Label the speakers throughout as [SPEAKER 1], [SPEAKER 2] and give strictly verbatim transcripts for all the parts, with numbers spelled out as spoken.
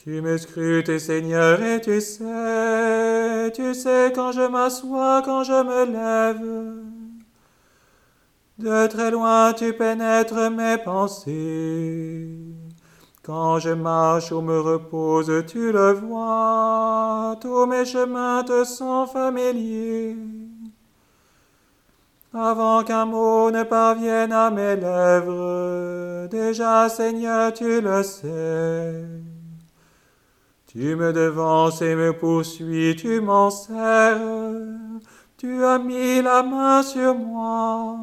[SPEAKER 1] Tu me scrutes, Seigneur, et tu sais, tu sais quand je m'assois, quand je me lève. De très loin tu pénètres mes pensées. Quand je marche ou me repose, tu le vois, tous mes chemins te sont familiers. Avant qu'un mot ne parvienne à mes lèvres, déjà, Seigneur, tu le sais. Tu me devances et me poursuis, tu m'en serres, tu as mis la main sur moi.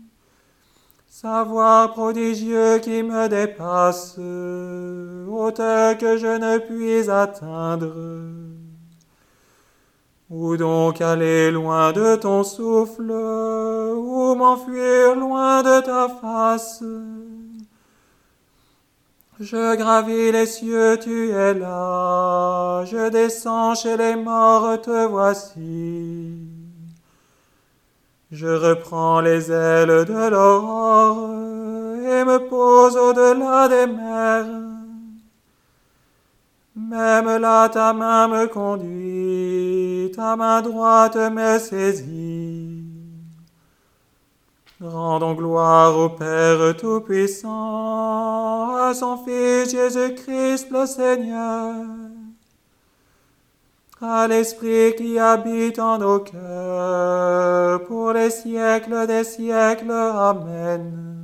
[SPEAKER 1] Savoir prodigieux qui me dépasse, hauteur que je ne puis atteindre. Où donc aller loin de ton souffle, ou m'enfuir loin de ta face? Je gravis les cieux, tu es là, je descends chez les morts, te voici. Je reprends les ailes de l'aurore et me pose au-delà des mers. Même là ta main me conduit, ta main droite me saisit. Rendons gloire au Père Tout-Puissant, à son Fils Jésus-Christ le Seigneur, à l'Esprit qui habite en nos cœurs, pour les siècles des siècles. Amen.